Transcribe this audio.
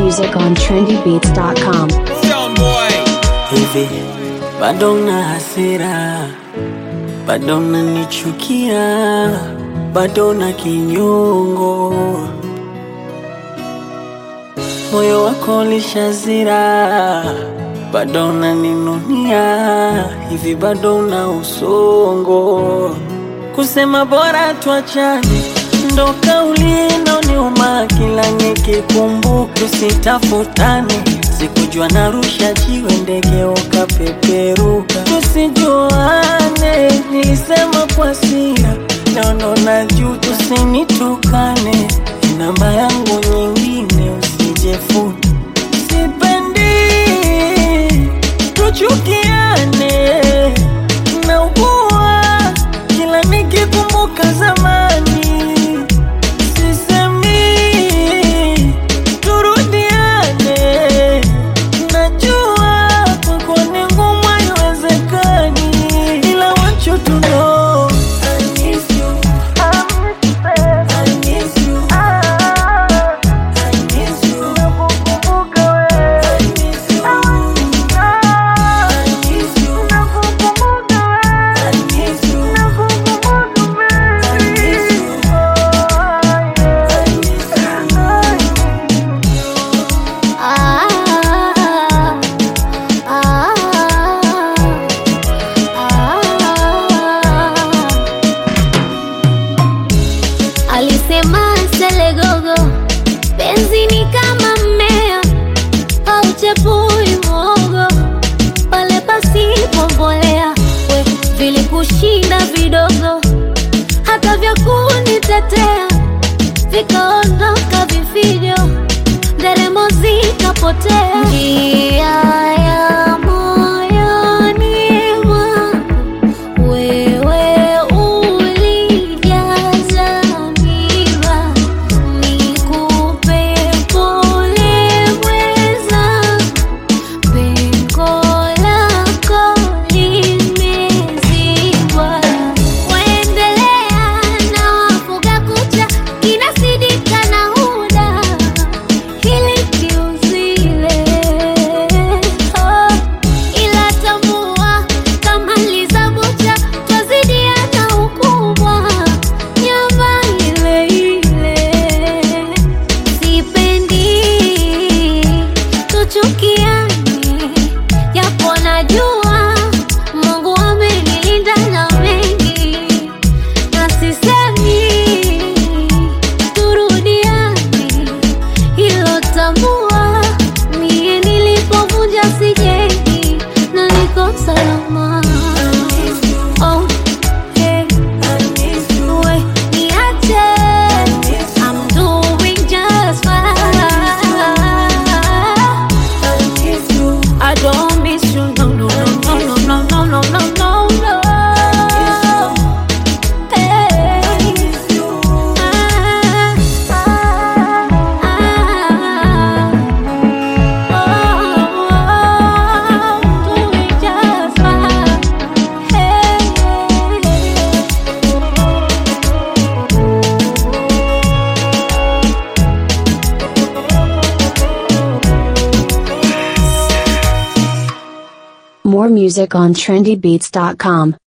music on trendybeats.com. Hivi bado na hasira, bado na nichukia, bado na kinyongo, moyo wako lishazira, bado na ninunia, hivi bado na usongo. Kusema bora tuachane ndo kauli inoniuma, kila nikikumbuka tusitafutane. Sikujua narusha jiwe ndege ukapeperuka. Tusijuane, nilisema kwa hasira, leo najua. Tusinitukane, namba yangu nyingine usijefute. Sipendi tuchukiane, naugua kila nikikumbuka zamani. Alisema selegogo, penzi ni kama mmea, hauchepui mwogo pale pasipo mbolea. We vilikushinda vidogo, hata vya kunitetea vikaondoka vifijo, nderemo zikapotea. Njia ya moyoni mwangu wewe More music on trendybeats.com.